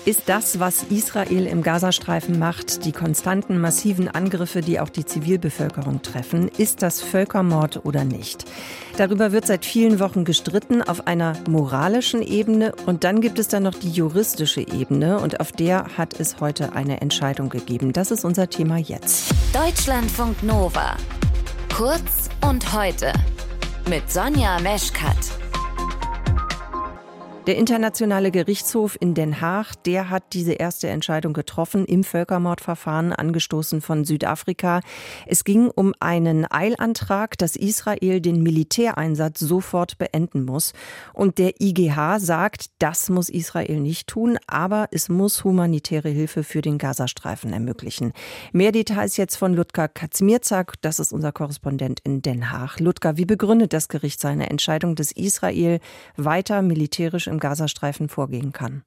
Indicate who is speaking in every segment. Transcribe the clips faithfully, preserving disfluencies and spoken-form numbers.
Speaker 1: Ist das, was Israel im Gazastreifen macht, die konstanten massiven Angriffe, die auch die Zivilbevölkerung treffen, ist das Völkermord oder nicht? Darüber wird seit vielen Wochen gestritten auf einer moralischen Ebene und dann gibt es dann noch die juristische Ebene und auf der hat es heute eine Entscheidung gegeben. Das ist unser Thema jetzt.
Speaker 2: Deutschlandfunk Nova. Kurz und heute mit Sonja Meschkat.
Speaker 1: Der Internationale Gerichtshof in Den Haag, der hat diese erste Entscheidung getroffen im Völkermordverfahren, angestoßen von Südafrika. Es ging um einen Eilantrag, dass Israel den Militäreinsatz sofort beenden muss. Und der I G H sagt, das muss Israel nicht tun, aber es muss humanitäre Hilfe für den Gazastreifen ermöglichen. Mehr Details jetzt von Ludger Kazmierczak, das ist unser Korrespondent in Den Haag. Ludger, wie begründet das Gericht seine Entscheidung, dass Israel weiter militärisch im Gazastreifen vorgehen kann?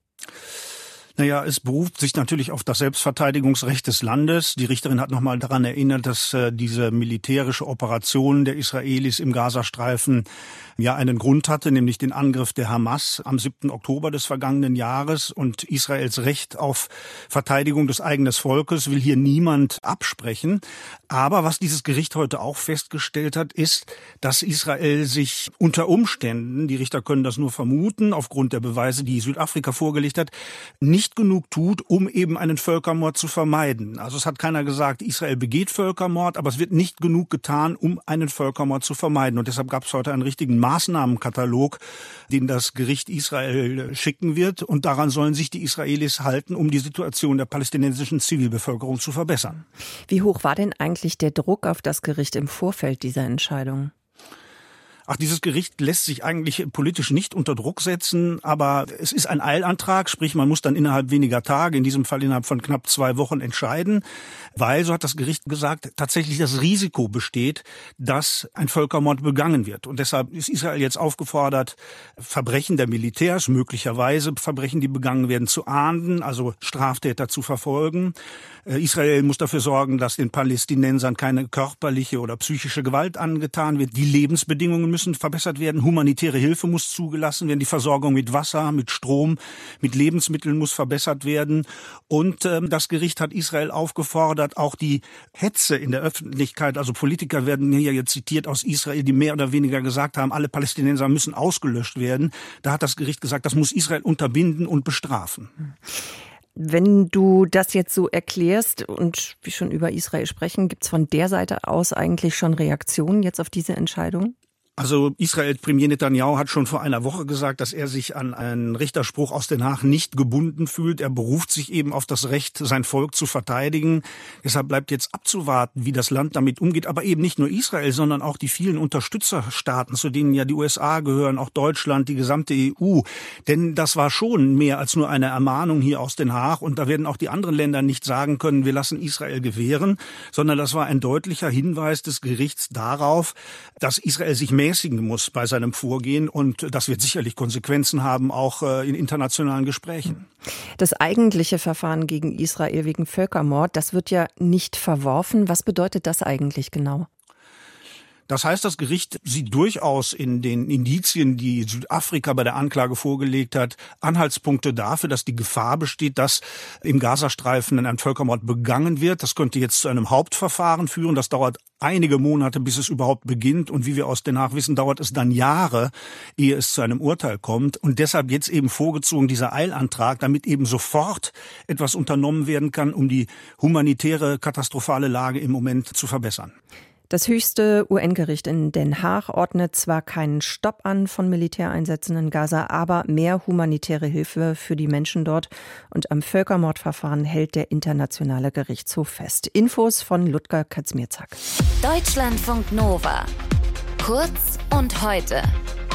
Speaker 3: Naja, es beruft sich natürlich auf das Selbstverteidigungsrecht des Landes. Die Richterin hat nochmal daran erinnert, dass äh, diese militärische Operation der Israelis im Gazastreifen ja einen Grund hatte, nämlich den Angriff der Hamas am siebten Oktober des vergangenen Jahres. Und Israels Recht auf Verteidigung des eigenen Volkes will hier niemand absprechen. Aber was dieses Gericht heute auch festgestellt hat, ist, dass Israel sich unter Umständen, die Richter können das nur vermuten, aufgrund der Beweise, die Südafrika vorgelegt hat, nicht genug tut, um eben einen Völkermord zu vermeiden. Also es hat keiner gesagt, Israel begeht Völkermord, aber es wird nicht genug getan, um einen Völkermord zu vermeiden. Und deshalb gab es heute einen richtigen Maßnahmenkatalog, den das Gericht Israel schicken wird. Und daran sollen sich die Israelis halten, um die Situation der palästinensischen Zivilbevölkerung zu verbessern.
Speaker 1: Wie hoch war denn eigentlich der Druck auf das Gericht im Vorfeld dieser Entscheidung?
Speaker 3: Ach, dieses Gericht lässt sich eigentlich politisch nicht unter Druck setzen, aber es ist ein Eilantrag, sprich man muss dann innerhalb weniger Tage, in diesem Fall innerhalb von knapp zwei Wochen entscheiden, weil, so hat das Gericht gesagt, tatsächlich das Risiko besteht, dass ein Völkermord begangen wird. Und deshalb ist Israel jetzt aufgefordert, Verbrechen der Militärs, möglicherweise Verbrechen, die begangen werden, zu ahnden, also Straftäter zu verfolgen. Israel muss dafür sorgen, dass den Palästinensern keine körperliche oder psychische Gewalt angetan wird. Die Lebensbedingungen müssen verbessert werden. Humanitäre Hilfe muss zugelassen werden. Die Versorgung mit Wasser, mit Strom, mit Lebensmitteln muss verbessert werden. Und ähm, das Gericht hat Israel aufgefordert, auch die Hetze in der Öffentlichkeit, also Politiker werden hier jetzt zitiert aus Israel, die mehr oder weniger gesagt haben, alle Palästinenser müssen ausgelöscht werden. Da hat das Gericht gesagt, das muss Israel unterbinden und bestrafen.
Speaker 1: Wenn du das jetzt so erklärst und wir schon über Israel sprechen, gibt es von der Seite aus eigentlich schon Reaktionen jetzt auf diese Entscheidung?
Speaker 3: Also Israels Premier Netanyahu hat schon vor einer Woche gesagt, dass er sich an einen Richterspruch aus Den Haag nicht gebunden fühlt. Er beruft sich eben auf das Recht, sein Volk zu verteidigen. Deshalb bleibt jetzt abzuwarten, wie das Land damit umgeht. Aber eben nicht nur Israel, sondern auch die vielen Unterstützerstaaten, zu denen ja die U S A gehören, auch Deutschland, die gesamte E U. Denn das war schon mehr als nur eine Ermahnung hier aus Den Haag. Und da werden auch die anderen Länder nicht sagen können, wir lassen Israel gewähren, sondern das war ein deutlicher Hinweis des Gerichts darauf, dass Israel sich mehr mäßigen muss bei seinem Vorgehen und das wird sicherlich Konsequenzen haben, auch in internationalen Gesprächen.
Speaker 1: Das eigentliche Verfahren gegen Israel wegen Völkermord, das wird ja nicht verworfen. Was bedeutet das eigentlich genau?
Speaker 3: Das heißt, das Gericht sieht durchaus in den Indizien, die Südafrika bei der Anklage vorgelegt hat, Anhaltspunkte dafür, dass die Gefahr besteht, dass im Gazastreifen ein Völkermord begangen wird. Das könnte jetzt zu einem Hauptverfahren führen. Das dauert einige Monate, bis es überhaupt beginnt. Und wie wir aus Den Haag wissen, dauert es dann Jahre, ehe es zu einem Urteil kommt. Und deshalb jetzt eben vorgezogen dieser Eilantrag, damit eben sofort etwas unternommen werden kann, um die humanitäre, katastrophale Lage im Moment zu verbessern.
Speaker 1: Das höchste U N-Gericht in Den Haag ordnet zwar keinen Stopp an von Militäreinsätzen in Gaza, aber mehr humanitäre Hilfe für die Menschen dort. Und am Völkermordverfahren hält der Internationale Gerichtshof fest. Infos von Ludger Kazmierczak.
Speaker 2: Deutschlandfunk Nova. Kurz und heute.